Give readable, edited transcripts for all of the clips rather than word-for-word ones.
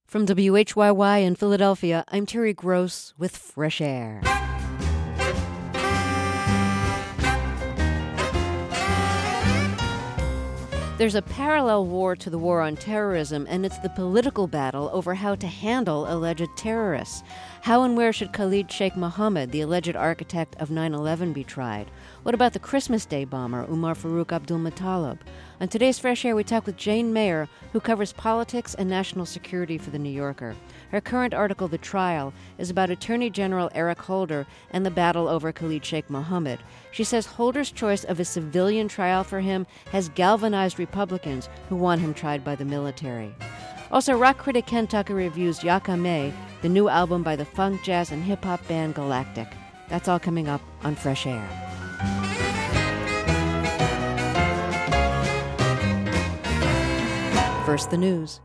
From WHYY in Philadelphia, I'm Terry Gross with Fresh Air. There's a parallel war to the war on terrorism, and it's the political battle over how to handle alleged terrorists. How and where should Khalid Sheikh Mohammed, the alleged architect of 9/11, be tried? What about the Christmas Day bomber, Umar Farouk Abdulmuttalib? On today's Fresh Air, we talk with Jane Mayer, who covers politics and national security for The New Yorker. Her current article, The Trial, is about Attorney General Eric Holder and the battle over Khalid Sheikh Mohammed. She says Holder's choice of a civilian trial for him has galvanized Republicans who want him tried by the military. Also, rock critic Ken Tucker reviews Yaka-May, the new album by the funk, jazz, and hip-hop band Galactic. That's all coming up on Fresh Air. First, the news.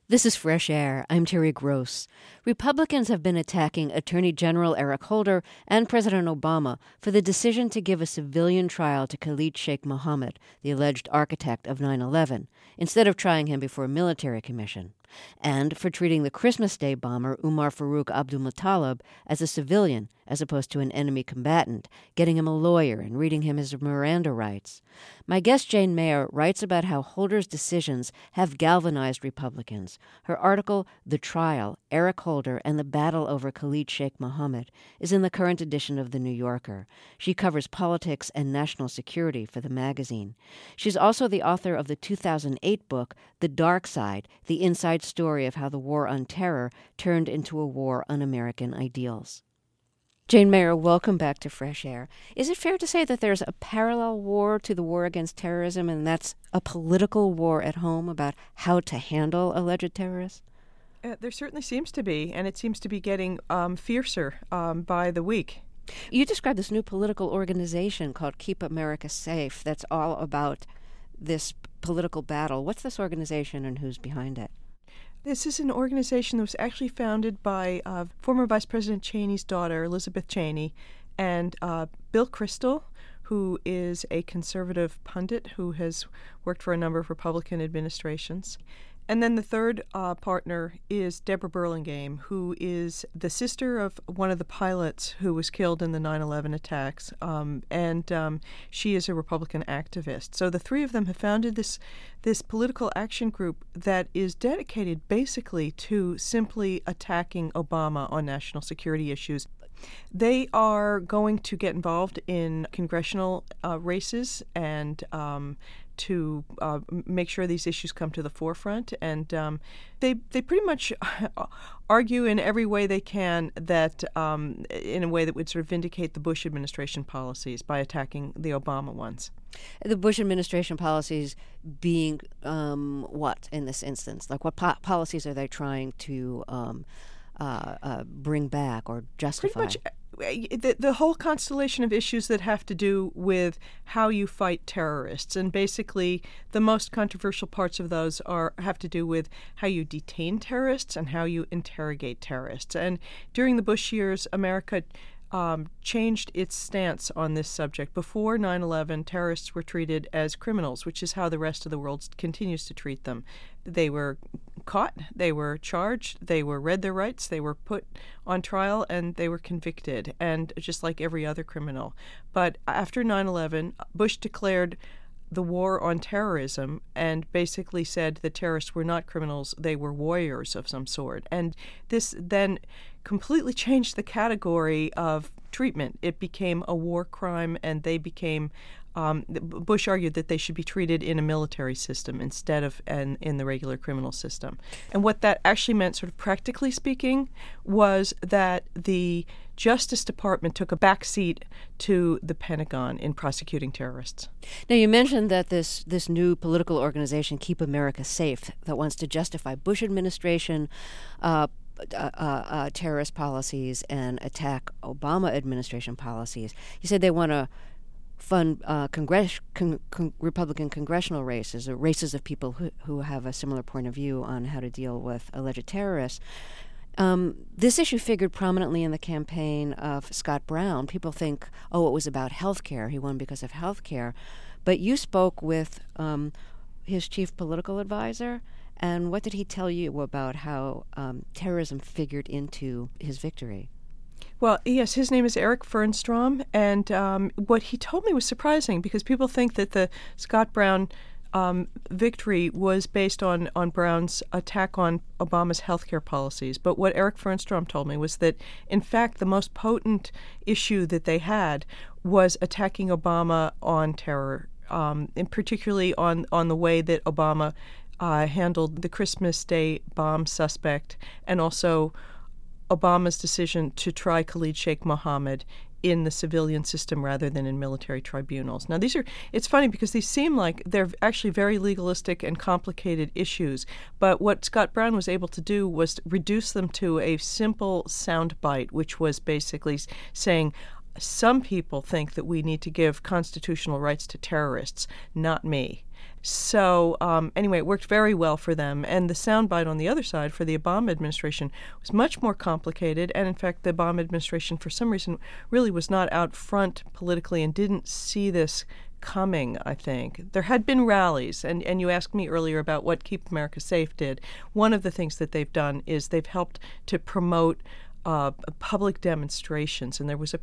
This is Fresh Air. I'm Terry Gross. Republicans have been attacking Attorney General Eric Holder and President Obama for the decision to give a civilian trial to Khalid Sheikh Mohammed, the alleged architect of 9/11, instead of trying him before a military commission, and for treating the Christmas Day bomber Umar Farouk Abdulmutallab as a civilian as opposed to an enemy combatant, getting him a lawyer and reading him his Miranda rights. My guest Jane Mayer writes about how Holder's decisions have galvanized Republicans. Her article, The Trial, Eric Holder and the Battle Over Khalid Sheikh Mohammed, is in the current edition of The New Yorker. She covers politics and national security for the magazine. She's also the author of the 2008 book, The Dark Side, the inside story of how the war on terror turned into a war on American ideals. Jane Mayer, welcome back to Fresh Air. Is it fair to say that there's a parallel war to the war against terrorism, and that's a political war at home about how to handle alleged terrorists? There certainly seems to be, and it seems to be getting fiercer by the week. You described this new political organization called Keep America Safe that's all about this political battle. What's this organization and who's behind it? This is an organization that was actually founded by former Vice President Cheney's daughter, Elizabeth Cheney, and Bill Kristol, who is a conservative pundit who has worked for a number of Republican administrations. And then the third partner is Deborah Burlingame, who is the sister of one of the pilots who was killed in the 9/11 attacks, and she is a Republican activist. So the three of them have founded this political action group that is dedicated basically to simply attacking Obama on national security issues. They are going to get involved in congressional races and to make sure these issues come to the forefront. And they pretty much argue in every way they can that in a way that would sort of vindicate the Bush administration policies by attacking the Obama ones. The Bush administration policies being what in this instance? Like what policies are they trying to bring back or justify? Pretty much the whole constellation of issues that have to do with how you fight terrorists. And basically the most controversial parts of those have to do with how you detain terrorists and how you interrogate terrorists. And during the Bush years, America changed its stance on this subject. Before 9/11, terrorists were treated as criminals, which is how the rest of the world continues to treat them. They were caught, they were charged, they were read their rights, they were put on trial, and they were convicted, and just like every other criminal. But after 9/11, Bush declared the war on terrorism and basically said that terrorists were not criminals, they were warriors of some sort. And this then completely changed the category of treatment. It became a war crime, and they became Bush argued that they should be treated in a military system instead of in the regular criminal system. And what that actually meant, sort of practically speaking, was that the Justice Department took a back seat to the Pentagon in prosecuting terrorists. Now, you mentioned that this new political organization, Keep America Safe, that wants to justify Bush administration terrorist policies and attack Obama administration policies. You said they want to fund Republican congressional races, or races of people who have a similar point of view on how to deal with alleged terrorists. This issue figured prominently in the campaign of Scott Brown. People think, it was about health care. He won because of health care. But you spoke with his chief political advisor, and what did he tell you about how terrorism figured into his victory? Well, yes, his name is Eric Fernstrom, and what he told me was surprising because people think that the Scott Brown victory was based on Brown's attack on Obama's healthcare policies. But what Eric Fernstrom told me was that, in fact, the most potent issue that they had was attacking Obama on terror, and particularly on the way that Obama handled the Christmas Day bomb suspect, and also Obama's decision to try Khalid Sheikh Mohammed in the civilian system rather than in military tribunals. Now, it's funny because these seem like they're actually very legalistic and complicated issues, but what Scott Brown was able to do was reduce them to a simple soundbite, which was basically saying, some people think that we need to give constitutional rights to terrorists, not me. So anyway, it worked very well for them. And the soundbite on the other side for the Obama administration was much more complicated. And in fact, the Obama administration, for some reason, really was not out front politically and didn't see this coming, I think. There had been rallies, and you asked me earlier about what Keep America Safe did. One of the things that they've done is they've helped to promote public demonstrations, and there was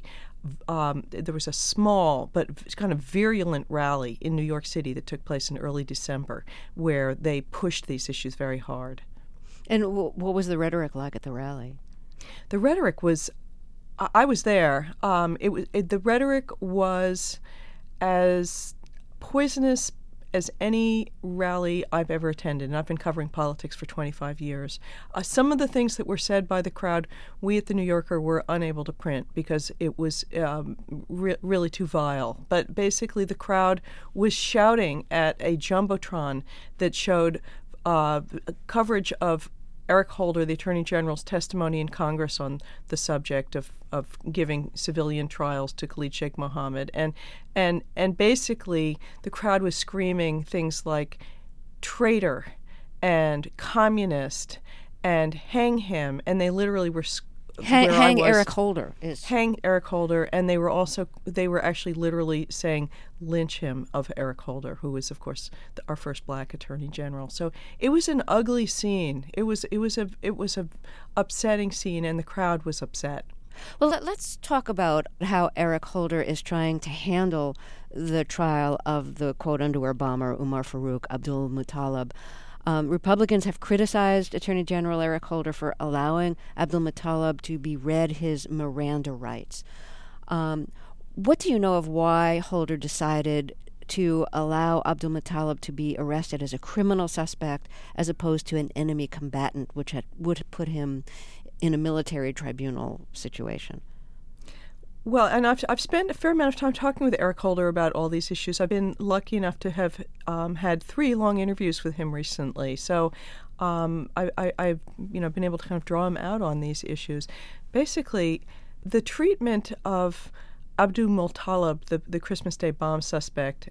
a small but kind of virulent rally in New York City that took place in early December where they pushed these issues very hard. And what was the rhetoric like at the rally? The rhetoric was, I was there. The rhetoric was as poisonous as any rally I've ever attended, and I've been covering politics for 25 years. Some of the things that were said by the crowd, we at the New Yorker were unable to print because it was really too vile. But basically the crowd was shouting at a Jumbotron that showed coverage of Eric Holder, the Attorney General's testimony in Congress on the subject of giving civilian trials to Khalid Sheikh Mohammed. And basically the crowd was screaming things like traitor and communist and hang him. And they literally were hang Eric Holder. Hang Eric Holder. And they were actually literally saying lynch him of Eric Holder, who was, of course, our first black attorney general. So it was an ugly scene. It was a upsetting scene, and the crowd was upset. Well, let's talk about how Eric Holder is trying to handle the trial of the, quote, underwear bomber Umar Farouk Abdul-Muttalib. Republicans have criticized Attorney General Eric Holder for allowing Abdul-Muttalib to be read his Miranda rights. What do you know of why Holder decided to allow Abdul-Muttalib to be arrested as a criminal suspect as opposed to an enemy combatant, which would put him in a military tribunal situation? Well, and I've spent a fair amount of time talking with Eric Holder about all these issues. I've been lucky enough to have had 3 long interviews with him recently. So I've been able to kind of draw him out on these issues. Basically, the treatment of Abdul-Muttalib, the Christmas Day bomb suspect,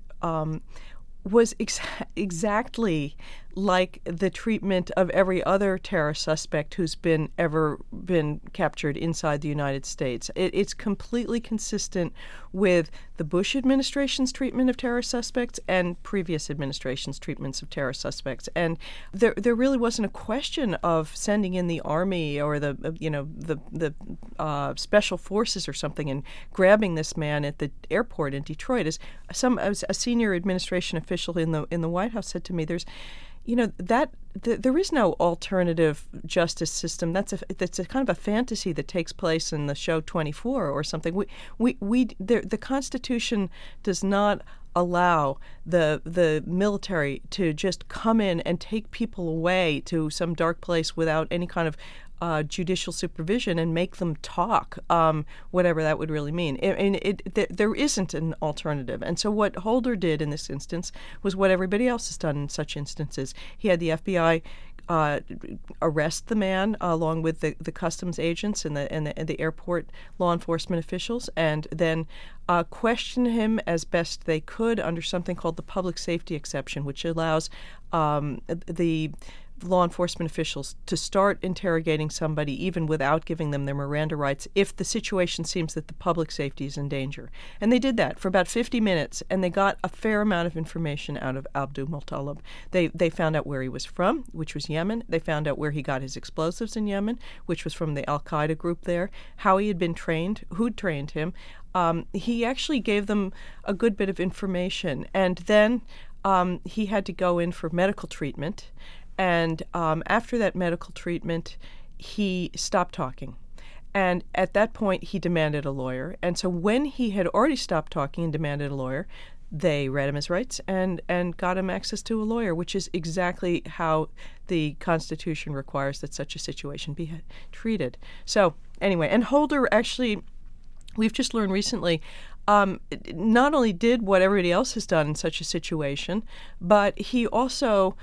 was exactly like the treatment of every other terrorist suspect who's ever been captured inside the United States. It's completely consistent with the Bush administration's treatment of terrorist suspects and previous administrations' treatments of terrorist suspects. And there really wasn't a question of sending in the army or the special forces or something and grabbing this man at the airport in Detroit. As a senior administration official in the White House said to me, there is no alternative justice system. That's a kind of a fantasy that takes place in the show 24 or something. The Constitution does not allow the military to just come in and take people away to some dark place without any kind of judicial supervision and make them talk, whatever that would really mean. There isn't an alternative. And so what Holder did in this instance was what everybody else has done in such instances. He had the FBI arrest the man along with the customs agents and the airport law enforcement officials, and then question him as best they could under something called the public safety exception, which allows the law enforcement officials to start interrogating somebody even without giving them their Miranda rights if the situation seems that the public safety is in danger. And they did that for about 50 minutes, and they got a fair amount of information out of Abdul-Muttalib. They found out where he was from, which was Yemen. They found out where he got his explosives in Yemen, which was from the al-Qaeda group there, how he had been trained, who'd trained him. He actually gave them a good bit of information. And then he had to go in for medical treatment. And after that medical treatment, he stopped talking. And at that point, he demanded a lawyer. And so when he had already stopped talking and demanded a lawyer, they read him his rights and got him access to a lawyer, which is exactly how the Constitution requires that such a situation be treated. So anyway, and Holder actually, we've just learned recently, not only did what everybody else has done in such a situation, but he also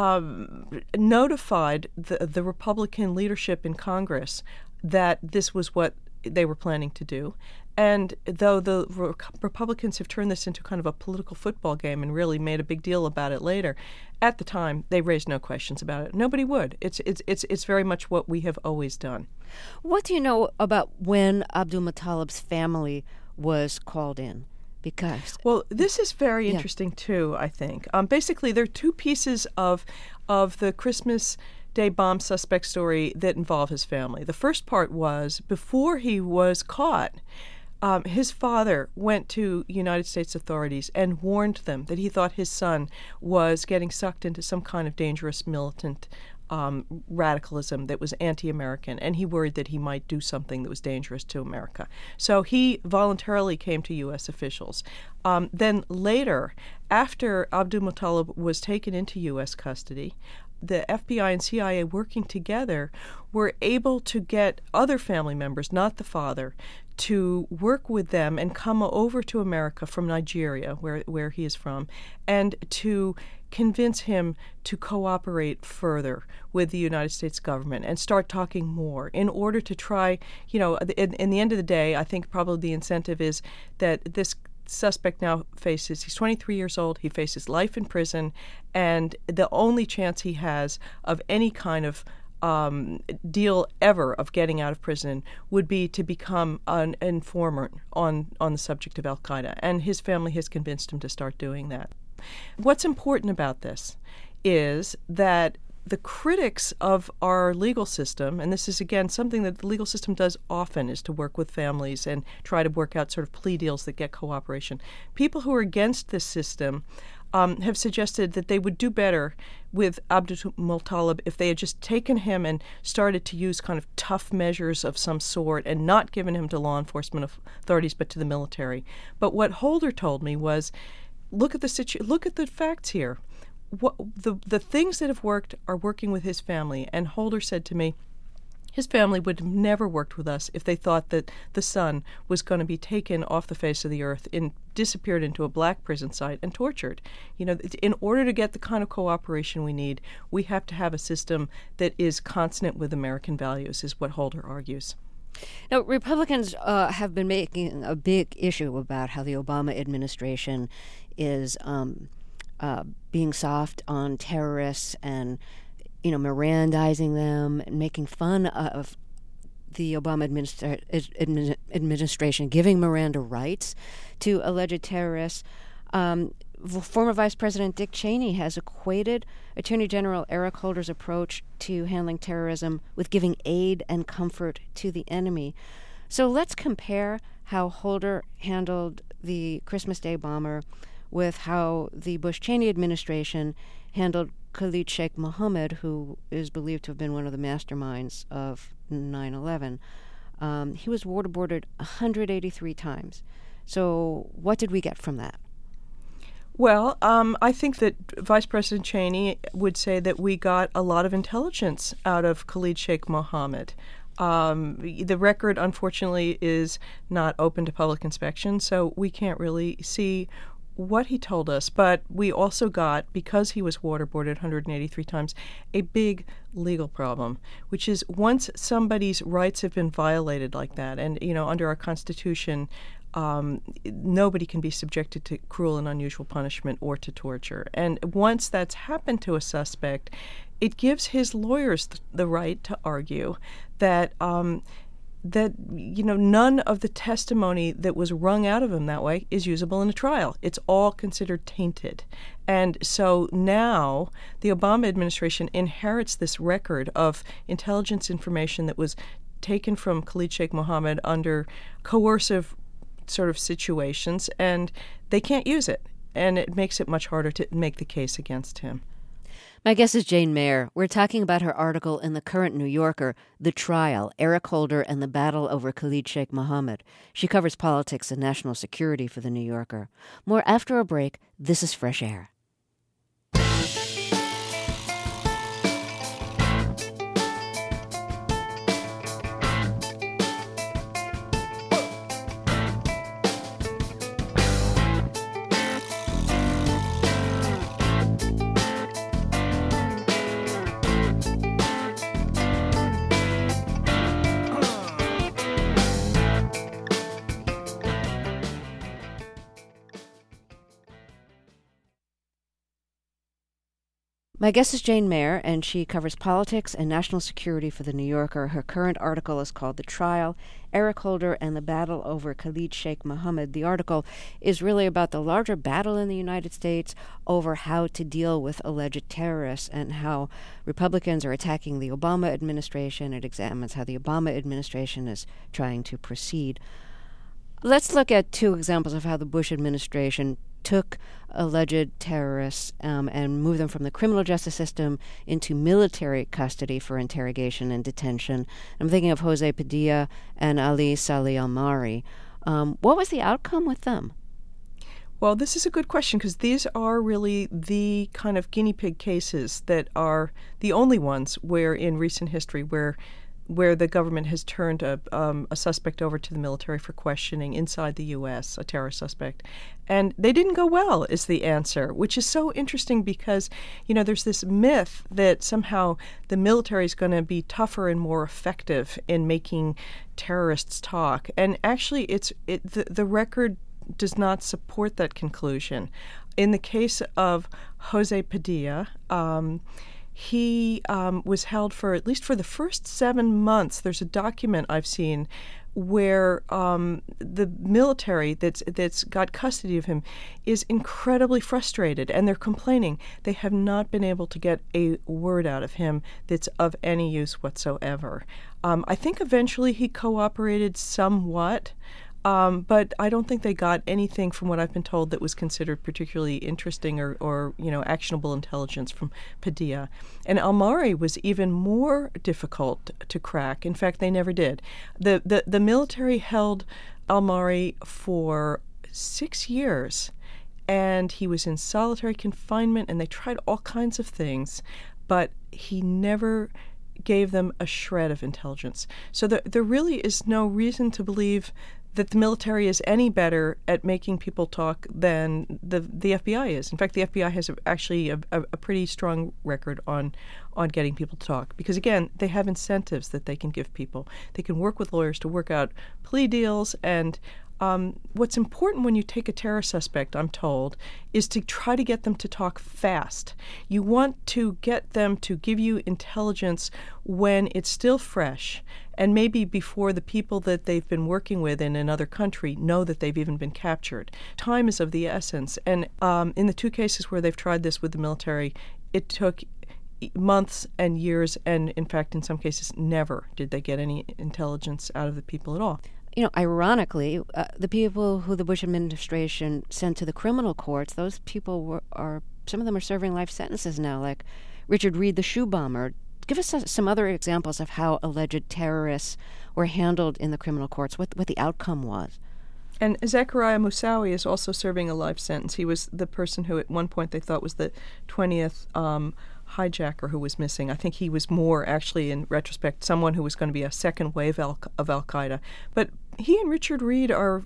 notified the Republican leadership in Congress that this was what they were planning to do. And though the Republicans have turned this into kind of a political football game and really made a big deal about it later, at the time they raised no questions about it. Nobody would. It's very much what we have always done. What do you know about when Abdul Muttalib's family was called in? Because this is very interesting too, I think. Basically, there are two pieces of the Christmas Day bomb suspect story that involve his family. The first part was before he was caught. His father went to United States authorities and warned them that he thought his son was getting sucked into some kind of dangerous militant radicalism that was anti-American, and he worried that he might do something that was dangerous to America. So he voluntarily came to U.S. officials. Then later, after Abdul Muttalib was taken into U.S. custody, the FBI and CIA working together were able to get other family members, not the father, to work with them and come over to America from Nigeria, where he is from, and to convince him to cooperate further with the United States government and start talking more in order to try, in the end of the day, I think probably the incentive is that this suspect now he's 23 years old, he faces life in prison, and the only chance he has of any kind of deal ever of getting out of prison would be to become an informant on the subject of al-Qaeda, and his family has convinced him to start doing that. What's important about this is that the critics of our legal system, and this is, again, something that the legal system does often, is to work with families and try to work out sort of plea deals that get cooperation. People who are against this system have suggested that they would do better with Abdul Muttalib if they had just taken him and started to use kind of tough measures of some sort and not given him to law enforcement authorities but to the military. But what Holder told me was, look at the facts here. The things that have worked are working with his family. And Holder said to me, his family would have never worked with us if they thought that the son was going to be taken off the face of the earth and disappeared into a black prison site and tortured. In order to get the kind of cooperation we need, we have to have a system that is consonant with American values, is what Holder argues. Now, Republicans have been making a big issue about how the Obama administration is being soft on terrorists and Mirandizing them and making fun of the Obama administration giving Miranda rights to alleged terrorists. Former Vice President Dick Cheney has equated Attorney General Eric Holder's approach to handling terrorism with giving aid and comfort to the enemy. So let's compare how Holder handled the Christmas Day bomber with how the Bush-Cheney administration handled Khalid Sheikh Mohammed, who is believed to have been one of the masterminds of 9/11. He was waterboarded 183 times. So what did we get from that? Well, I think that Vice President Cheney would say that we got a lot of intelligence out of Khalid Sheikh Mohammed. The record, unfortunately, is not open to public inspection, so we can't really see what he told us, but we also got, because he was waterboarded 183 times, a big legal problem, which is once somebody's rights have been violated like that, and under our Constitution, nobody can be subjected to cruel and unusual punishment or to torture. And once that's happened to a suspect, it gives his lawyers the right to argue that none of the testimony that was wrung out of him that way is usable in a trial. It's all considered tainted. And so now the Obama administration inherits this record of intelligence information that was taken from Khalid Sheikh Mohammed under coercive sort of situations, and they can't use it. And it makes it much harder to make the case against him. My guest is Jane Mayer. We're talking about her article in the current New Yorker, The Trial, Eric Holder and the Battle Over Khalid Sheikh Mohammed. She covers politics and national security for The New Yorker. More after a break. This is Fresh Air. My guest is Jane Mayer, and she covers politics and national security for The New Yorker. Her current article is called The Trial, Eric Holder and the Battle Over Khalid Sheikh Mohammed. The article is really about the larger battle in the United States over how to deal with alleged terrorists and how Republicans are attacking the Obama administration. It examines how the Obama administration is trying to proceed. Let's look at two examples of how the Bush administration took alleged terrorists and moved them from the criminal justice system into military custody for interrogation and detention. I'm thinking of Jose Padilla and Ali Saleh al-Mahri. What was the outcome with them? Well, this is a good question because these are really the kind of guinea pig cases that are the only ones where in recent history where the government has turned a suspect over to the military for questioning inside the U.S., a terror suspect. And they didn't go well, is the answer, which is so interesting because, there's this myth that somehow the military is going to be tougher and more effective in making terrorists talk. And actually, the record does not support that conclusion. In the case of Jose Padilla, he was held for, at least for the first 7 months, there's a document I've seen where the military that's got custody of him is incredibly frustrated, and they're complaining they have not been able to get a word out of him that's of any use whatsoever. I think eventually he cooperated somewhat, but I don't think they got anything from what I've been told that was considered particularly interesting or actionable intelligence from Padilla. And al-Mahri was even more difficult to crack. In fact, they never did. The military held al-Mahri for 6 years, and he was in solitary confinement, and they tried all kinds of things, but he never gave them a shred of intelligence. So there really is no reason to believe that the military is any better at making people talk than the FBI is. In fact, the FBI has actually a pretty strong record on getting people to talk because, again, they have incentives that they can give people. They can work with lawyers to work out plea deals, and what's important when you take a terror suspect, I'm told, is to try to get them to talk fast. You want to get them to give you intelligence when it's still fresh and maybe before the people that they've been working with in another country know that they've even been captured. Time is of the essence. And in the two cases where they've tried this with the military, it took months and years, and in fact, in some cases, never did they get any intelligence out of the people at all. Ironically, the people who the Bush administration sent to the criminal courts, those people some of them are serving life sentences now, like Richard Reed, the shoe bomber. Give us some other examples of how alleged terrorists were handled in the criminal courts, what the outcome was. And Zacariah Moussaoui is also serving a life sentence. He was the person who at one point they thought was the 20th hijacker who was missing. I think he was more, actually, in retrospect, someone who was going to be a second wave of Al-Qaeda. But he and Richard Reed are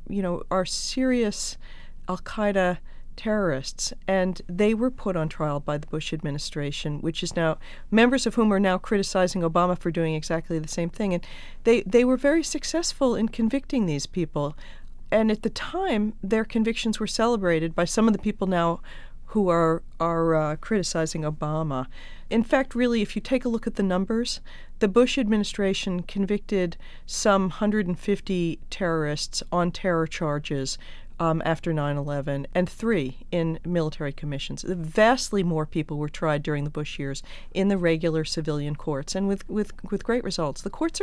serious Al-Qaeda terrorists, and they were put on trial by the Bush administration, which is now, members of whom are now criticizing Obama for doing exactly the same thing. And they were very successful in convicting these people. And at the time, their convictions were celebrated by some of the people now who are criticizing Obama. In fact, really, if you take a look at the numbers, the Bush administration convicted some 150 terrorists on terror charges after 9/11, and 3 in military commissions. Vastly more people were tried during the Bush years in the regular civilian courts, and with great results. The courts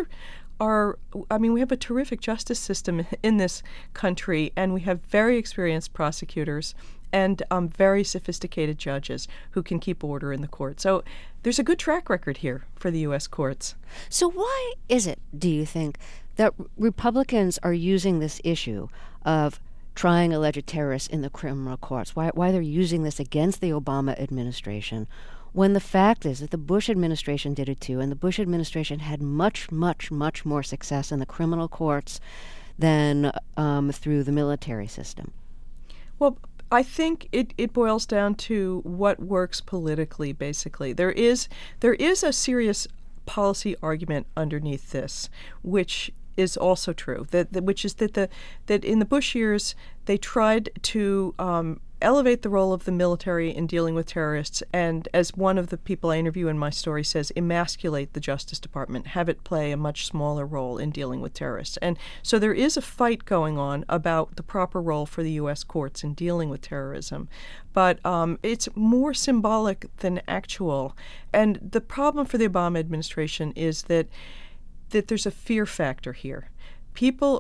we have a terrific justice system in this country, and we have very experienced prosecutors and very sophisticated judges who can keep order in the court. So there's a good track record here for the U.S. courts. So why is it, do you think, that Republicans are using this issue of trying alleged terrorists in the criminal courts, why they're using this against the Obama administration, when the fact is that the Bush administration did it too, and the Bush administration had much, much, much more success in the criminal courts than through the military system? Well, I think it boils down to what works politically, basically. There is a serious policy argument underneath this, which is also true, which is that in the Bush years they tried to elevate the role of the military in dealing with terrorists, and as one of the people I interview in my story says, emasculate the Justice Department, have it play a much smaller role in dealing with terrorists. And so there is a fight going on about the proper role for the U.S. courts in dealing with terrorism. But it's more symbolic than actual. And the problem for the Obama administration is that there's a fear factor here. People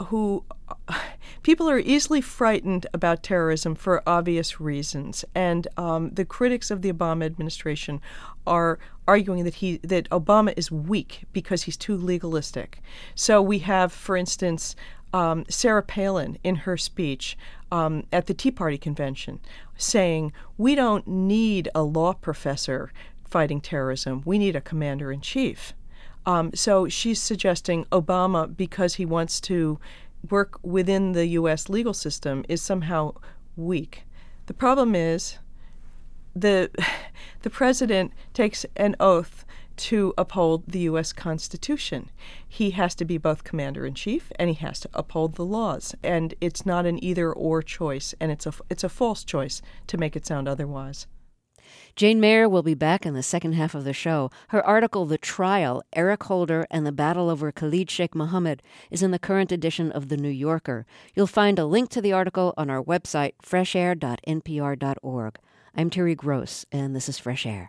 are easily frightened about terrorism for obvious reasons, and the critics of the Obama administration are arguing that Obama is weak because he's too legalistic. So we have, for instance, Sarah Palin in her speech at the Tea Party convention saying, "We don't need a law professor fighting terrorism. We need a commander-in-chief." So she's suggesting Obama, because he wants to work within the U.S. legal system, is somehow weak. The problem is the president takes an oath to uphold the U.S. Constitution. He has to be both commander-in-chief and he has to uphold the laws. And it's not an either-or choice, and it's a false choice to make it sound otherwise. Jane Mayer will be back in the second half of the show. Her article, The Trial, Eric Holder and the Battle Over Khalid Sheikh Mohammed, is in the current edition of The New Yorker. You'll find a link to the article on our website, freshair.npr.org. I'm Terry Gross, and this is Fresh Air.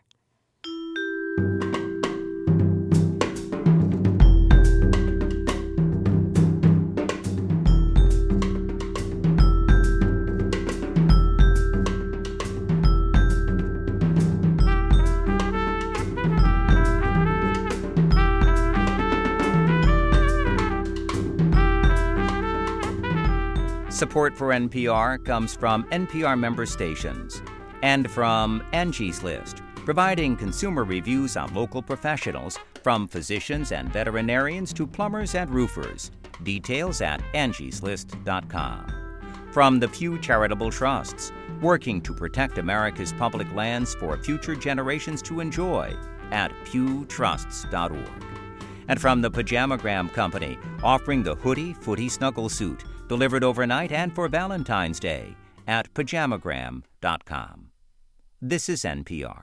Support for NPR comes from NPR member stations and from Angie's List, providing consumer reviews on local professionals, from physicians and veterinarians to plumbers and roofers. Details at angieslist.com. From the Pew Charitable Trusts, working to protect America's public lands for future generations to enjoy at pewtrusts.org. And from the Pajamagram Company, offering the Hoodie Footy Snuggle Suit, delivered overnight and for Valentine's Day at pajamagram.com. This is NPR.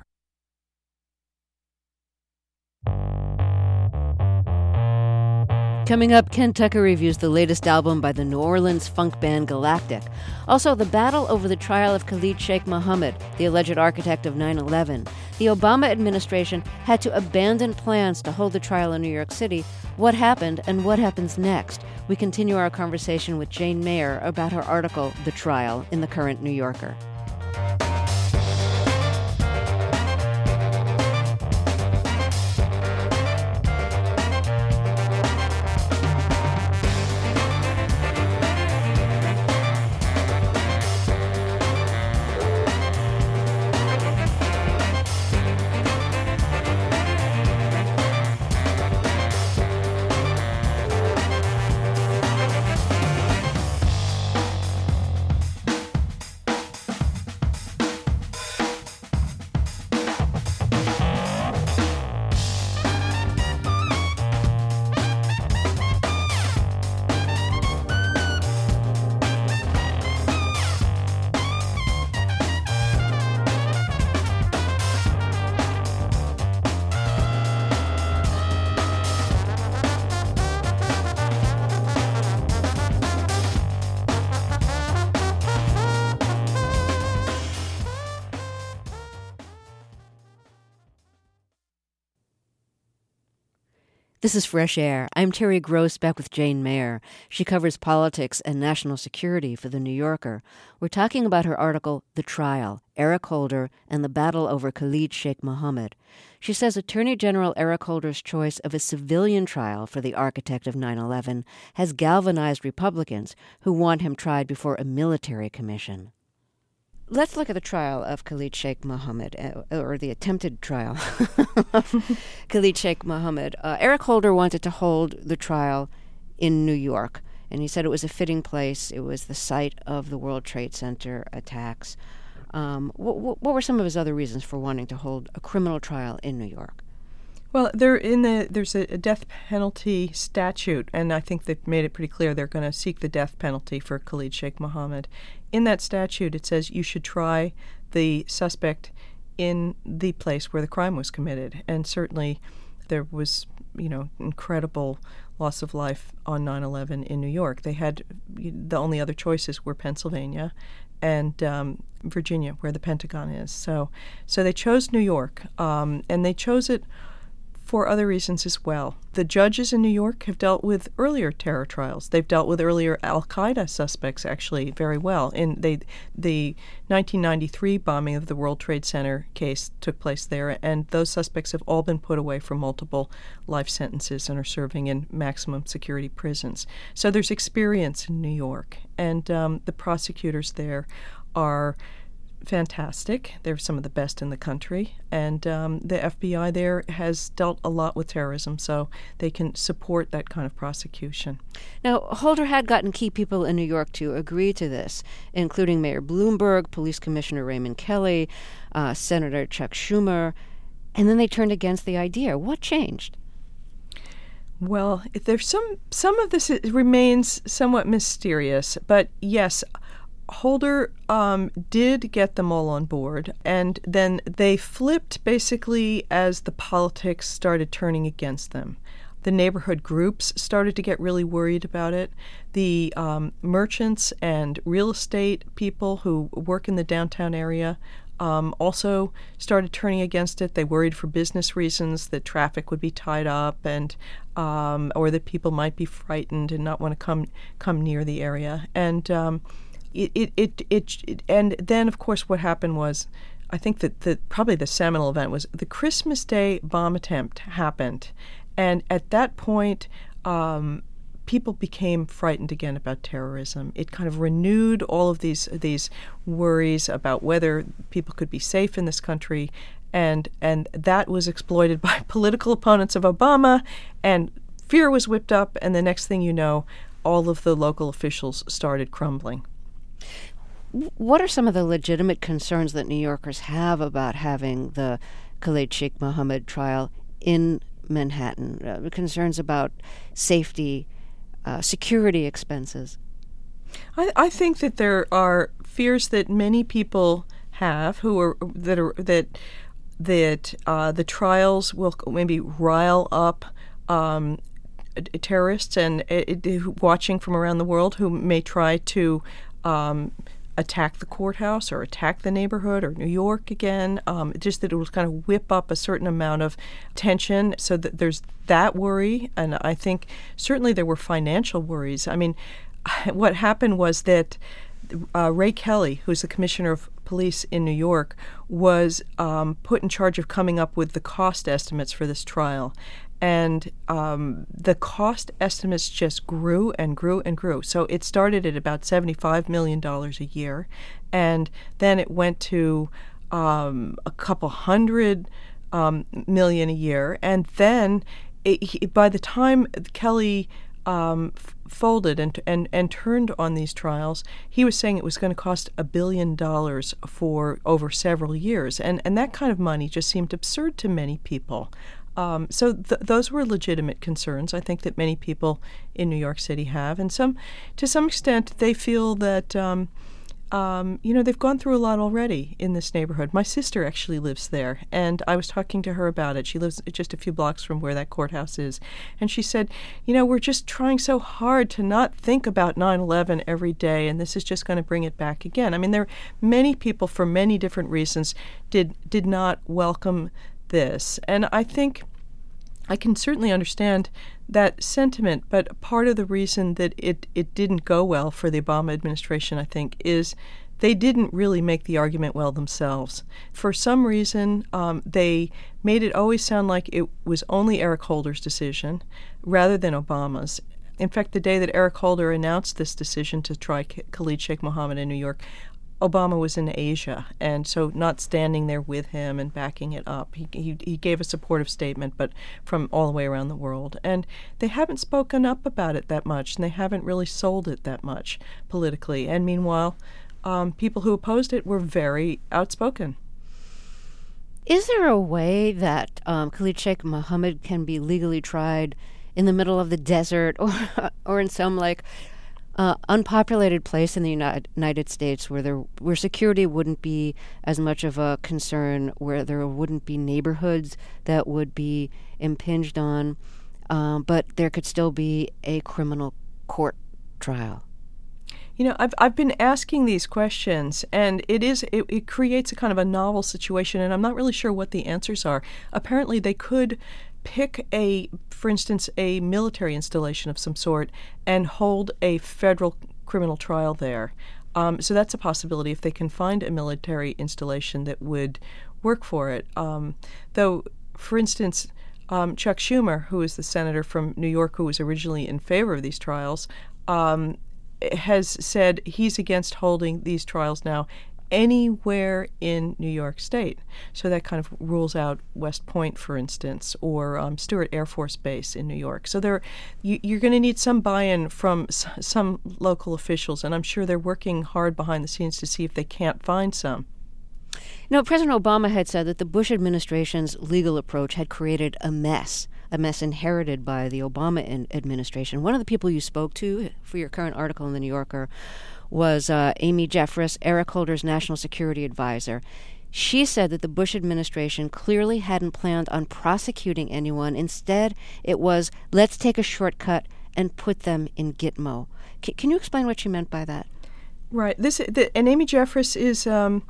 Coming up, Ken Tucker reviews the latest album by the New Orleans funk band Galactic. Also, the battle over the trial of Khalid Sheikh Mohammed, the alleged architect of 9/11. The Obama administration had to abandon plans to hold the trial in New York City. What happened and what happens next? We continue our conversation with Jane Mayer about her article, The Trial, in the current New Yorker. This is Fresh Air. I'm Terry Gross, back with Jane Mayer. She covers politics and national security for The New Yorker. We're talking about her article, The Trial, Eric Holder and the Battle Over Khalid Sheikh Mohammed. She says Attorney General Eric Holder's choice of a civilian trial for the architect of 9/11 has galvanized Republicans who want him tried before a military commission. Let's look at the trial of Khalid Sheikh Mohammed, or the attempted trial of Khalid Sheikh Mohammed. Eric Holder wanted to hold the trial in New York, and he said it was a fitting place. It was the site of the World Trade Center attacks. What were some of his other reasons for wanting to hold a criminal trial in New York? Well, there's a death penalty statute, and I think they've made it pretty clear they're going to seek the death penalty for Khalid Sheikh Mohammed. In that statute, it says you should try the suspect in the place where the crime was committed, and certainly there was, incredible loss of life on 9/11 in New York. They had the only other choices were Pennsylvania and Virginia, where the Pentagon is. So they chose New York, and they chose it for other reasons as well. The judges in New York have dealt with earlier terror trials. They've dealt with earlier al-Qaeda suspects actually very well. The 1993 bombing of the World Trade Center case took place there, and those suspects have all been put away for multiple life sentences and are serving in maximum security prisons. So there's experience in New York, and the prosecutors there are fantastic. They're some of the best in the country, and the FBI there has dealt a lot with terrorism, so they can support that kind of prosecution. Now, Holder had gotten key people in New York to agree to this, including Mayor Bloomberg, Police Commissioner Raymond Kelly, Senator Chuck Schumer, and then they turned against the idea. What changed? Well, there's some of this remains somewhat mysterious, but yes, Holder did get them all on board, and then they flipped basically as the politics started turning against them. The neighborhood groups started to get really worried about it. The merchants and real estate people who work in the downtown area also started turning against it. They worried for business reasons that traffic would be tied up, and or that people might be frightened and not want to come near the area. And and then, of course, what happened was, I think that probably the seminal event was the Christmas Day bomb attempt happened, and at that point, people became frightened again about terrorism. It kind of renewed all of these worries about whether people could be safe in this country, and that was exploited by political opponents of Obama, and fear was whipped up, and the next thing you know, all of the local officials started crumbling. What are some of the legitimate concerns that New Yorkers have about having the Khalid Sheikh Mohammed trial in Manhattan? Concerns about safety, security expenses? I think that there are fears that many people have that the trials will maybe rile up terrorists and watching from around the world who may try to attack the courthouse or attack the neighborhood or New York again. Just that it will kind of whip up a certain amount of tension. So that there's that worry. And I think certainly there were financial worries. I mean, what happened was that Ray Kelly, who's the commissioner of police in New York, was put in charge of coming up with the cost estimates for this trial. And the cost estimates just grew and grew and grew. So it started at about $75 million a year, and then it went to a couple hundred million a year. And then by the time Kelly folded and turned on these trials, he was saying it was going to cost $1 billion for over several years. And that kind of money just seemed absurd to many people. So those were legitimate concerns, I think, that many people in New York City have. And to some extent, they feel that, they've gone through a lot already in this neighborhood. My sister actually lives there, and I was talking to her about it. She lives just a few blocks from where that courthouse is. And she said, we're just trying so hard to not think about 9/11 every day, and this is just going to bring it back again. I mean, there many people, for many different reasons, did not welcome this. And I think I can certainly understand that sentiment, but part of the reason that it didn't go well for the Obama administration, I think, is they didn't really make the argument well themselves. For some reason, they made it always sound like it was only Eric Holder's decision rather than Obama's. In fact, the day that Eric Holder announced this decision to try Khalid Sheikh Mohammed in New York, Obama was in Asia, and so not standing there with him and backing it up. He gave a supportive statement, but from all the way around the world. And they haven't spoken up about it that much, and they haven't really sold it that much politically. And meanwhile, people who opposed it were very outspoken. Is there a way that Khalid Sheikh Mohammed can be legally tried in the middle of the desert or in some unpopulated place in the United States where security wouldn't be as much of a concern, where there wouldn't be neighborhoods that would be impinged on, but there could still be a criminal court trial? I've been asking these questions, and it creates a kind of a novel situation, and I'm not really sure what the answers are. Apparently, they could pick for instance, a military installation of some sort and hold a federal criminal trial there. So that's a possibility if they can find a military installation that would work for it. Though, for instance, Chuck Schumer, who is the senator from New York who was originally in favor of these trials, has said he's against holding these trials now anywhere in New York State. So that kind of rules out West Point, for instance, or Stewart Air Force Base in New York. So you're going to need some buy-in from some local officials, and I'm sure they're working hard behind the scenes to see if they can't find some. President Obama had said that the Bush administration's legal approach had created a mess inherited by the Obama administration. One of the people you spoke to for your current article in The New Yorker was Amy Jeffress, Eric Holder's national security advisor. She said that the Bush administration clearly hadn't planned on prosecuting anyone. Instead, it was, let's take a shortcut and put them in Gitmo. Can you explain what she meant by that? Right. And Amy Jeffress is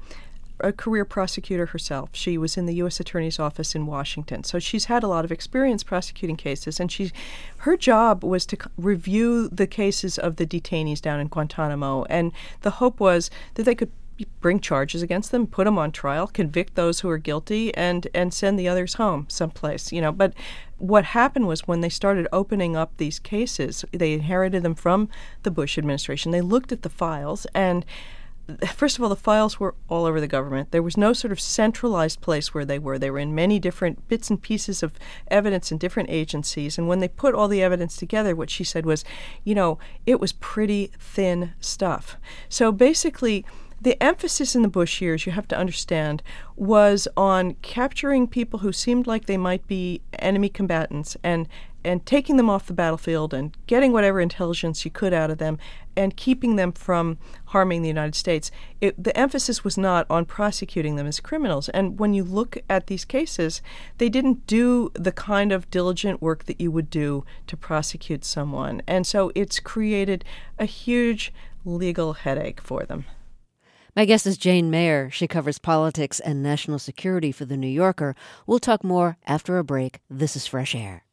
a career prosecutor herself. She was in the U.S. Attorney's Office in Washington. So she's had a lot of experience prosecuting cases, and her job was to review the cases of the detainees down in Guantanamo, and the hope was that they could bring charges against them, put them on trial, convict those who are guilty, and send the others home someplace, But what happened was when they started opening up these cases, they inherited them from the Bush administration. They looked at the files, and first of all, the files were all over the government. There was no sort of centralized place where they were. They were in many different bits and pieces of evidence in different agencies. And when they put all the evidence together, what she said was, it was pretty thin stuff. So basically, the emphasis in the Bush years, you have to understand, was on capturing people who seemed like they might be enemy combatants and taking them off the battlefield and getting whatever intelligence you could out of them and keeping them from harming the United States. The emphasis was not on prosecuting them as criminals. And when you look at these cases, they didn't do the kind of diligent work that you would do to prosecute someone. And so it's created a huge legal headache for them. My guest is Jane Mayer. She covers politics and national security for The New Yorker. We'll talk more after a break. This is Fresh Air.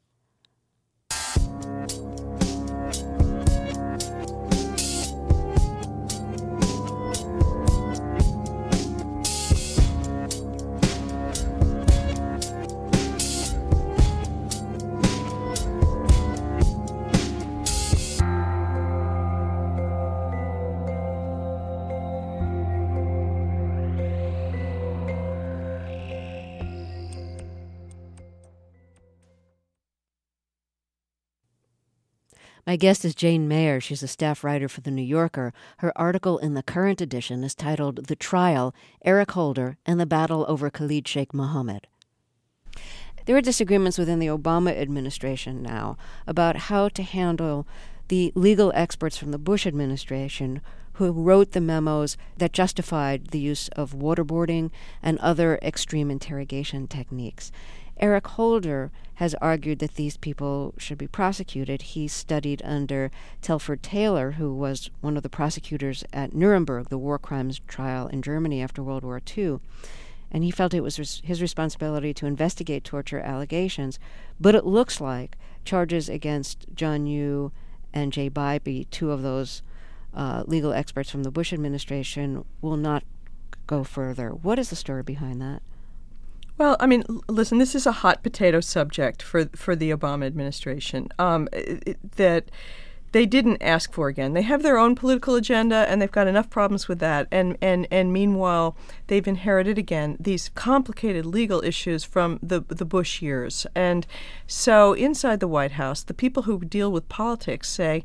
My guest is Jane Mayer. She's a staff writer for The New Yorker. Her article in the current edition is titled The Trial, Eric Holder and the Battle over Khalid Sheikh Mohammed. There are disagreements within the Obama administration now about how to handle the legal experts from the Bush administration who wrote the memos that justified the use of waterboarding and other extreme interrogation techniques. Eric Holder has argued that these people should be prosecuted. He studied under Telford Taylor, who was one of the prosecutors at Nuremberg, the war crimes trial in Germany after World War II. And he felt it was his responsibility to investigate torture allegations. But it looks like charges against John Yoo and Jay Bybee, two of those legal experts from the Bush administration, will not go further. What is the story behind that? Well, I mean, listen, this is a hot potato subject for the Obama administration that they didn't ask for again. They have their own political agenda, and they've got enough problems with that. And meanwhile, they've inherited again these complicated legal issues from the Bush years. And so inside the White House, the people who deal with politics say,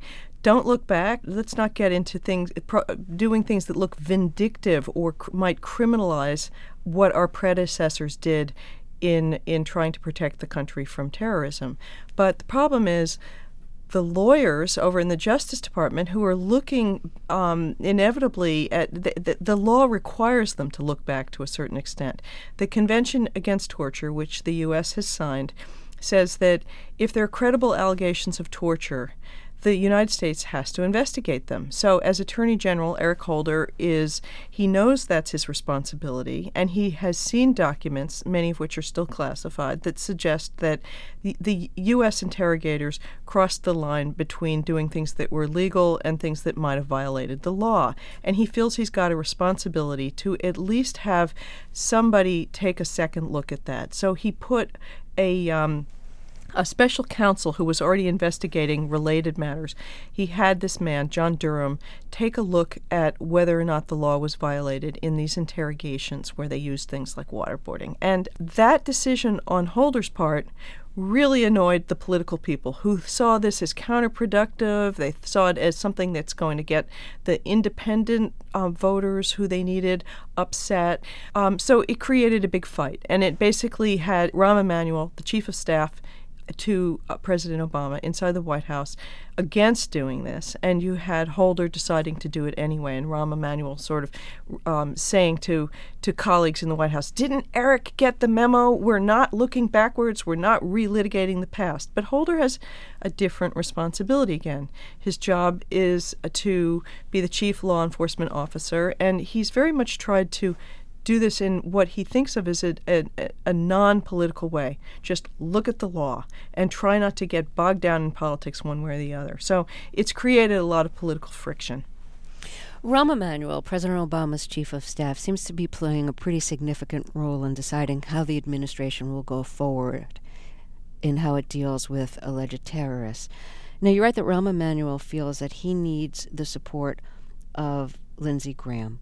don't look back. Let's not get into doing things that look vindictive or might criminalize what our predecessors did in trying to protect the country from terrorism. But the problem is the lawyers over in the Justice Department who are looking inevitably at the law requires them to look back to a certain extent. The Convention Against Torture, which the U.S. has signed, says that if there are credible allegations of torture, the United States has to investigate them. So as Attorney General, Eric Holder he knows that's his responsibility, and he has seen documents, many of which are still classified, that suggest that the U.S. interrogators crossed the line between doing things that were legal and things that might have violated the law. And he feels he's got a responsibility to at least have somebody take a second look at that. So he put a special counsel who was already investigating related matters. He had this man, John Durham, take a look at whether or not the law was violated in these interrogations where they used things like waterboarding. And that decision on Holder's part really annoyed the political people who saw this as counterproductive. They saw it as something that's going to get the independent voters who they needed upset. So it created a big fight. And it basically had Rahm Emanuel, the chief of staff to President Obama inside the White House against doing this, and you had Holder deciding to do it anyway, and Rahm Emanuel sort of saying to colleagues in the White House, didn't Eric get the memo? We're not looking backwards. We're not relitigating the past. But Holder has a different responsibility again. His job is to be the chief law enforcement officer, and he's very much tried to do this in what he thinks of as a non-political way. Just look at the law and try not to get bogged down in politics one way or the other. So it's created a lot of political friction. Rahm Emanuel, President Obama's chief of staff, seems to be playing a pretty significant role in deciding how the administration will go forward in how it deals with alleged terrorists. Now, you're right that Rahm Emanuel feels that he needs the support of Lindsey Graham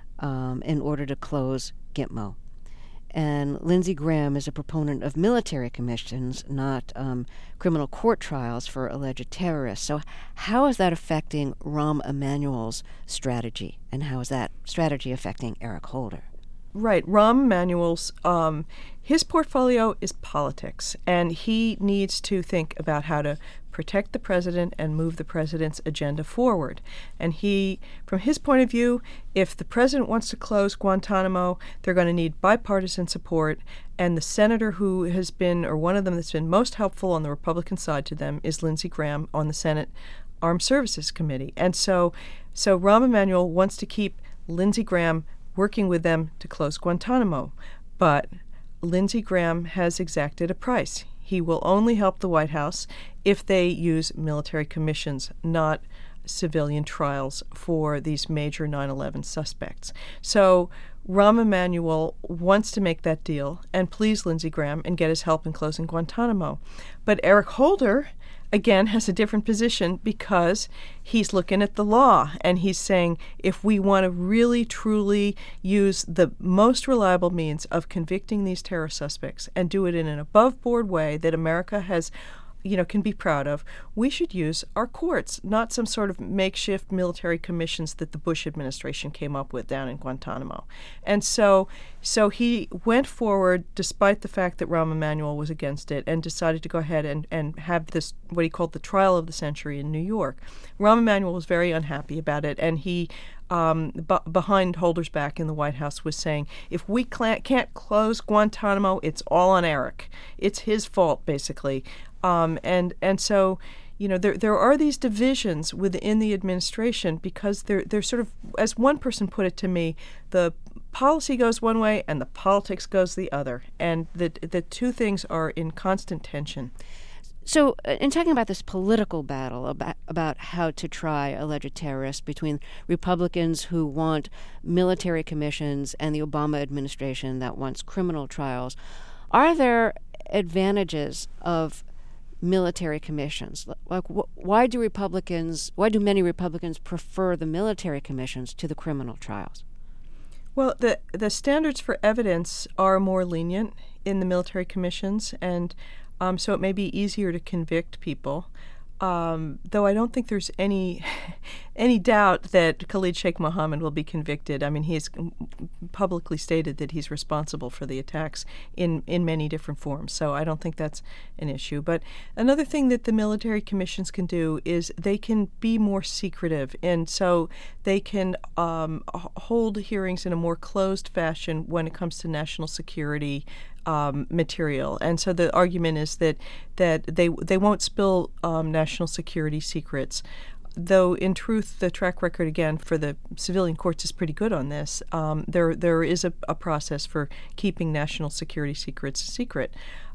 in order to close Gitmo. And Lindsey Graham is a proponent of military commissions, not criminal court trials for alleged terrorists. So how is that affecting Rahm Emanuel's strategy, and how is that strategy affecting Eric Holder? Right. Rahm Emanuel's, his portfolio is politics, and he needs to think about how to protect the president and move the president's agenda forward. And from his point of view, if the president wants to close Guantanamo, they're going to need bipartisan support. And the senator who has been, or one of them that's been most helpful on the Republican side to them, is Lindsey Graham on the Senate Armed Services Committee. And so Rahm Emanuel wants to keep Lindsey Graham working with them to close Guantanamo. But Lindsey Graham has exacted a price. He will only help the White House if they use military commissions, not civilian trials for these major 9/11 suspects. So Rahm Emanuel wants to make that deal and please Lindsey Graham and get his help in closing Guantanamo. But Eric Holder, again, has a different position because he's looking at the law and he's saying if we want to really, truly use the most reliable means of convicting these terror suspects and do it in an above-board way that America has, can be proud of, we should use our courts, not some sort of makeshift military commissions that the Bush administration came up with down in Guantanamo. And so he went forward despite the fact that Rahm Emanuel was against it and decided to go ahead and have this, what he called the trial of the century in New York. Rahm Emanuel was very unhappy about it, and he behind Holder's back in the White House was saying, if we can't close Guantanamo, it's all on Eric. It's his fault, basically. And so, there are these divisions within the administration because they're sort of, as one person put it to me, the policy goes one way and the politics goes the other. And the two things are in constant tension. So, in talking about this political battle about how to try alleged terrorists between Republicans who want military commissions and the Obama administration that wants criminal trials, are there advantages of military commissions? Like, why do many Republicans prefer the military commissions to the criminal trials? Well, the standards for evidence are more lenient in the military commissions, and so it may be easier to convict people. though I don't think there's any doubt that Khalid Sheikh Mohammed will be convicted. I mean, he has publicly stated that he's responsible for the attacks in many different forms, so I don't think that's an issue. But another thing that the military commissions can do is they can be more secretive, and so they can hold hearings in a more closed fashion when it comes to national security material. And so the argument is that they won't spill national security secrets, though in truth the track record again for the civilian courts is pretty good on this. There is a process for keeping national security secrets secret.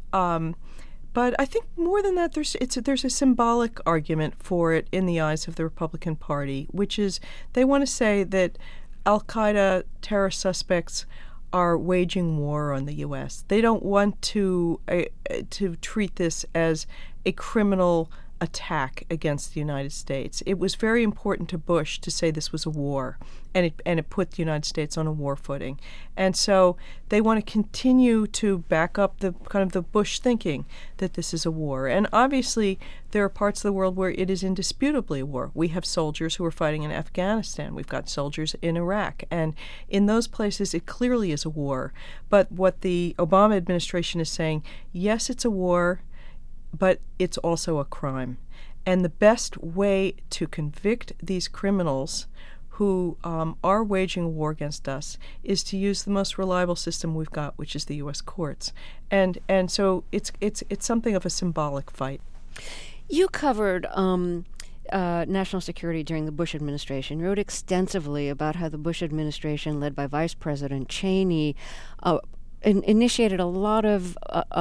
But I think more than that, there's a symbolic argument for it in the eyes of the Republican Party, which is they want to say that al-Qaeda terrorist suspects are waging war on the U.S. They don't want to treat this as a criminal attack against the United States. It was very important to Bush to say this was a war, and it put the United States on a war footing. And so they want to continue to back up the kind of the Bush thinking that this is a war. And obviously there are parts of the world where it is indisputably a war. We have soldiers who are fighting in Afghanistan. We've got soldiers in Iraq. And in those places it clearly is a war. But what the Obama administration is saying, yes, it's a war, but it's also a crime. And the best way to convict these criminals who are waging a war against us is to use the most reliable system we've got, which is the U.S. courts. And so it's something of a symbolic fight. You covered national security during the Bush administration. You wrote extensively about how the Bush administration, led by Vice President Cheney, initiated a lot of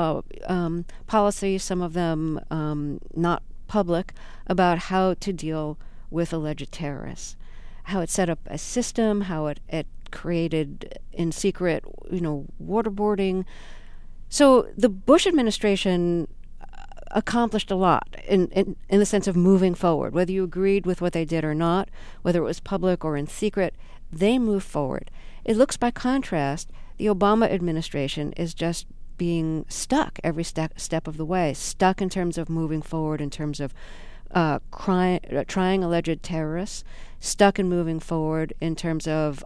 policies, some of them not public, about how to deal with alleged terrorists, how it set up a system, how it created in secret, waterboarding. So the Bush administration accomplished a lot in the sense of moving forward. Whether you agreed with what they did or not, whether it was public or in secret, they moved forward. It looks, by contrast, the Obama administration is just being stuck every step of the way, stuck in terms of moving forward, in terms of trying alleged terrorists, stuck in moving forward in terms of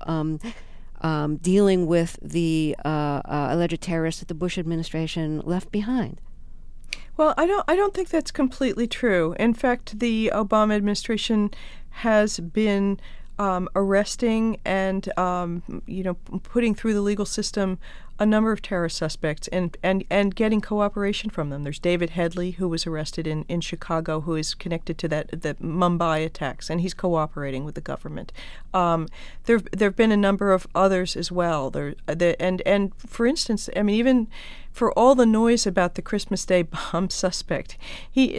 dealing with the alleged terrorists that the Bush administration left behind. Well, I don't think that's completely true. In fact, the Obama administration has been arresting and putting through the legal system a number of terrorist suspects and getting cooperation from them. There's David Headley, who was arrested in Chicago, who is connected to the Mumbai attacks, and he's cooperating with the government. There've been a number of others as well. And for instance, I mean, even for all the noise about the Christmas Day bomb suspect, he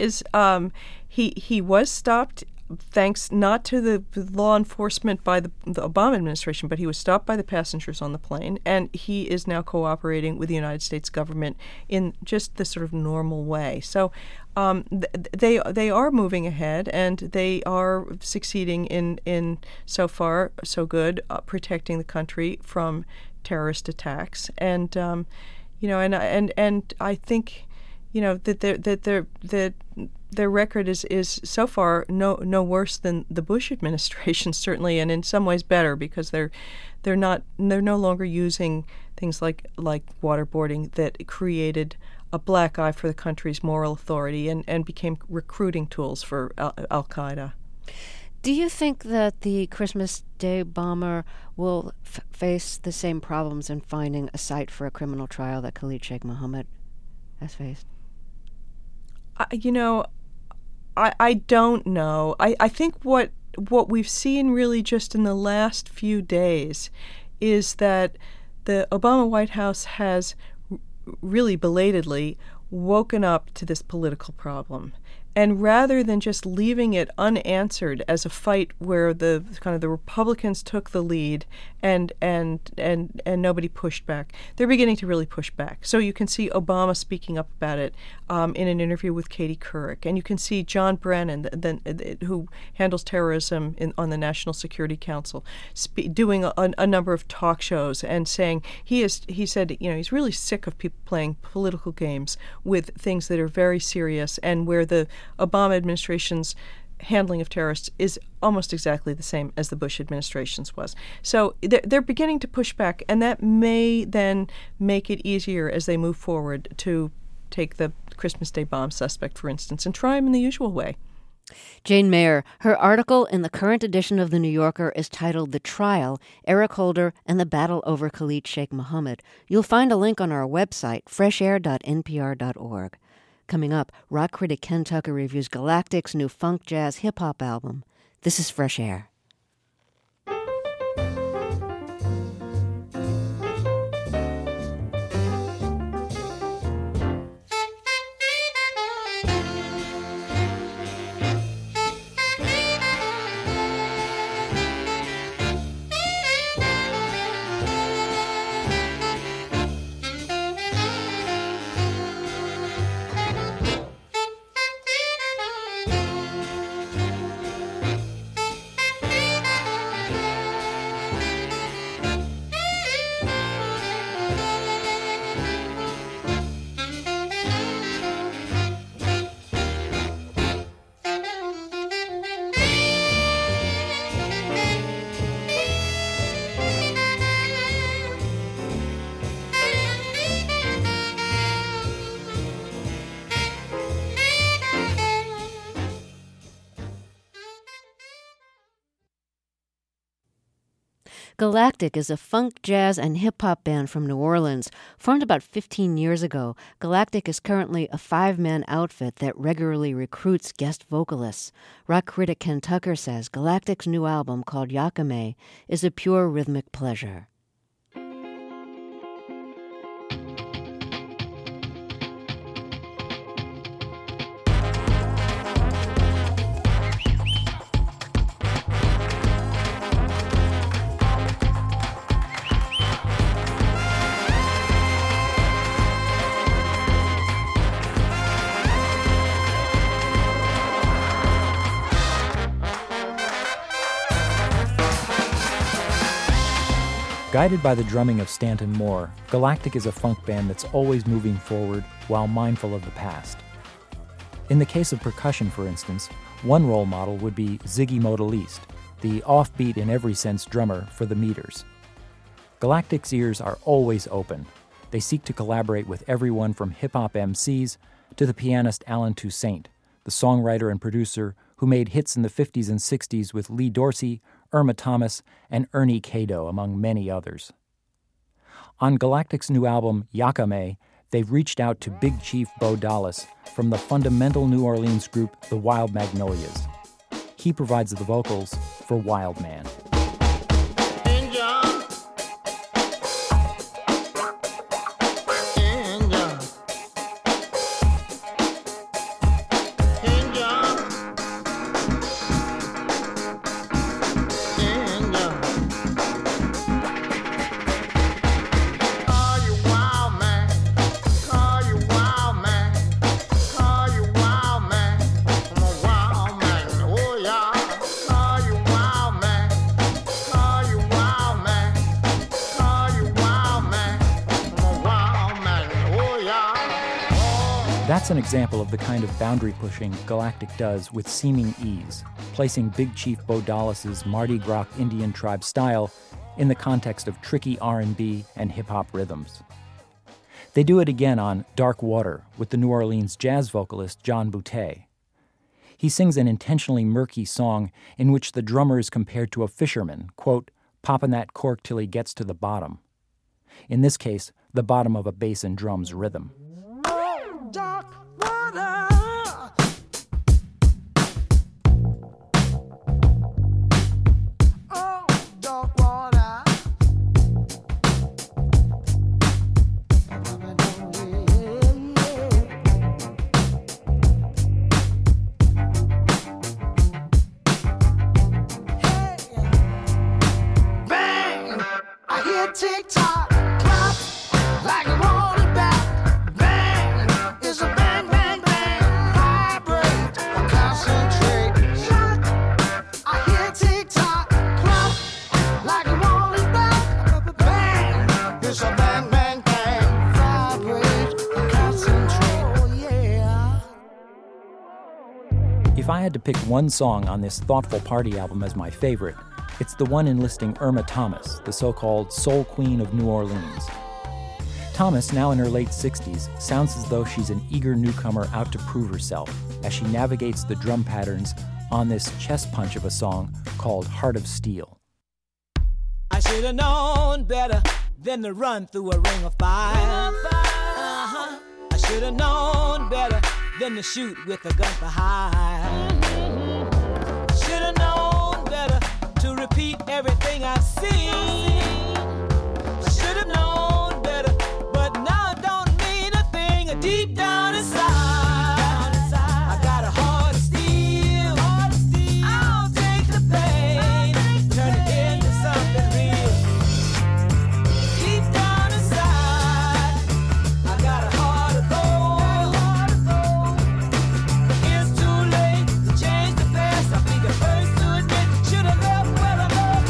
was stopped. Thanks not to the law enforcement by the Obama administration, but he was stopped by the passengers on the plane, and he is now cooperating with the United States government in just the sort of normal way. So they are moving ahead, and they are succeeding in so far so good protecting the country from terrorist attacks. And and I think that their record is so far no worse than the Bush administration, certainly, and in some ways better, because they're no longer using things like waterboarding that created a black eye for the country's moral authority and became recruiting tools for al-Qaeda. Do you think that the Christmas Day bomber will face the same problems in finding a site for a criminal trial that Khalid Sheikh Mohammed has faced? I don't know. I think what we've seen really just in the last few days is that the Obama White House has really belatedly woken up to this political problem. And rather than just leaving it unanswered as a fight where the Republicans took the lead and nobody pushed back, they're beginning to really push back. So you can see Obama speaking up about it in an interview with Katie Couric, and you can see John Brennan, who handles terrorism on the National Security Council, doing a number of talk shows and saying he said he's really sick of people playing political games with things that are very serious, and where the Obama administration's handling of terrorists is almost exactly the same as the Bush administration's was. So they're beginning to push back, and that may then make it easier as they move forward to take the Christmas Day bomb suspect, for instance, and try him in the usual way. Jane Mayer, her article in the current edition of The New Yorker is titled The Trial, Eric Holder and the Battle Over Khalid Sheikh Mohammed. You'll find a link on our website, freshair.npr.org. Coming up, rock critic Ken Tucker reviews Galactic's new funk jazz hip-hop album. This is Fresh Air. Galactic is a funk, jazz, and hip-hop band from New Orleans. Formed about 15 years ago, Galactic is currently a 5-man outfit that regularly recruits guest vocalists. Rock critic Ken Tucker says Galactic's new album, called Yakame, is a pure rhythmic pleasure. Guided by the drumming of Stanton Moore, Galactic is a funk band that's always moving forward while mindful of the past. In the case of percussion, for instance, one role model would be Ziggy Modaliste, the offbeat in every sense drummer for the Meters. Galactic's ears are always open. They seek to collaborate with everyone from hip-hop MCs to the pianist Alan Toussaint, the songwriter and producer who made hits in the 50s and 60s with Lee Dorsey, Irma Thomas, and Ernie Cado, among many others. On Galactic's new album, Yakame, they've reached out to Big Chief Bo Dallas from the fundamental New Orleans group The Wild Magnolias. He provides the vocals for Wild Man. That's an example of the kind of boundary pushing Galactic does with seeming ease, placing Big Chief Bo Dallas's Mardi Gras Indian tribe style in the context of tricky R&B and hip-hop rhythms. They do it again on Dark Water with the New Orleans jazz vocalist John Boutte. He sings an intentionally murky song in which the drummer is compared to a fisherman, quote, popping that cork till he gets to the bottom. In this case, the bottom of a bass and drums rhythm. Dark water. Oh, dark water. Hey, bang! I hear tick-tock, clap, like you want it back. It's a bang, bang, bang, vibrate or concentrate. Shock, I hear tick-tock, clap, like you want it back. Bang, it's a bang, bang, bang, vibrate or concentrate. If I had to pick one song on this thoughtful party album as my favorite, it's the one enlisting Irma Thomas, the so-called soul queen of New Orleans. Thomas, now in her late 60s, sounds as though she's an eager newcomer out to prove herself as she navigates the drum patterns on this chest punch of a song called Heart of Steel. I should have known better than to run through a ring of fire. I should have known better than to shoot with a gun for hire. Should have known better to repeat everything I've seen. I should have known better, but now it don't mean a thing. Deep down inside, I got a heart of steel. I'll take the pain, turn it into something real. Deep down inside, I got a heart of gold. It's too late to change the past. I think it hurts to admit should have left where the love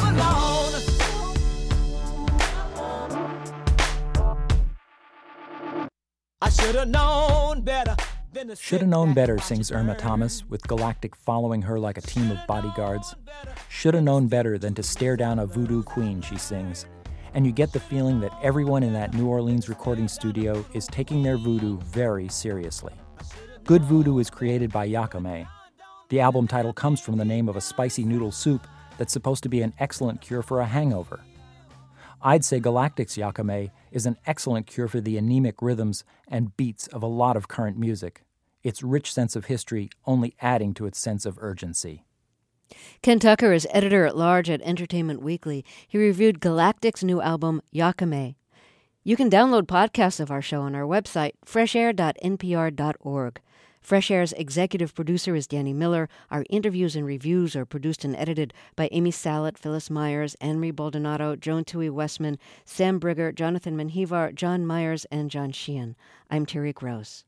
belonged. I should have known better. Shoulda Known Better, sings Irma Thomas, with Galactic following her like a team of bodyguards. Shoulda known better than to stare down a voodoo queen, she sings. And you get the feeling that everyone in that New Orleans recording studio is taking their voodoo very seriously. Good voodoo is created by Yakame. The album title comes from the name of a spicy noodle soup that's supposed to be an excellent cure for a hangover. I'd say Galactic's Yakame is an excellent cure for the anemic rhythms and beats of a lot of current music, its rich sense of history only adding to its sense of urgency. Ken Tucker is editor-at-large at Entertainment Weekly. He reviewed Galactic's new album, Yakame. You can download podcasts of our show on our website, freshair.npr.org. Fresh Air's executive producer is Danny Miller. Our interviews and reviews are produced and edited by Amy Salet, Phyllis Myers, Anne-Marie Baldonado, Joan Tui Westman, Sam Brigger, Jonathan Menjivar, John Myers, and John Sheehan. I'm Terry Gross.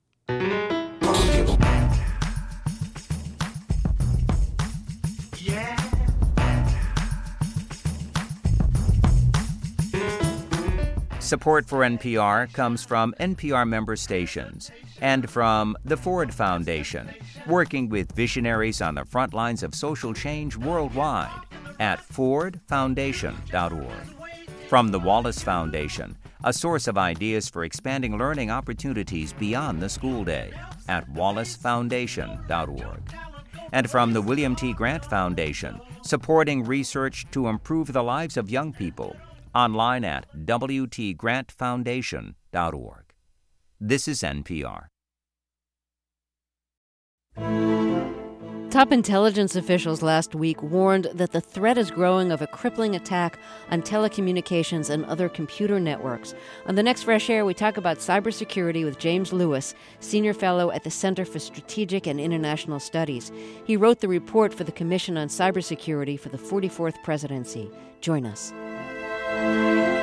Support for NPR comes from NPR member stations and from the Ford Foundation, working with visionaries on the front lines of social change worldwide at fordfoundation.org. From the Wallace Foundation, a source of ideas for expanding learning opportunities beyond the school day at wallacefoundation.org. And from the William T. Grant Foundation, supporting research to improve the lives of young people, online at wtgrantfoundation.org. This is NPR. Top intelligence officials last week warned that the threat is growing of a crippling attack on telecommunications and other computer networks. On the next Fresh Air, we talk about cybersecurity with James Lewis, senior fellow at the Center for Strategic and International Studies. He wrote the report for the Commission on Cybersecurity for the 44th presidency. Join us.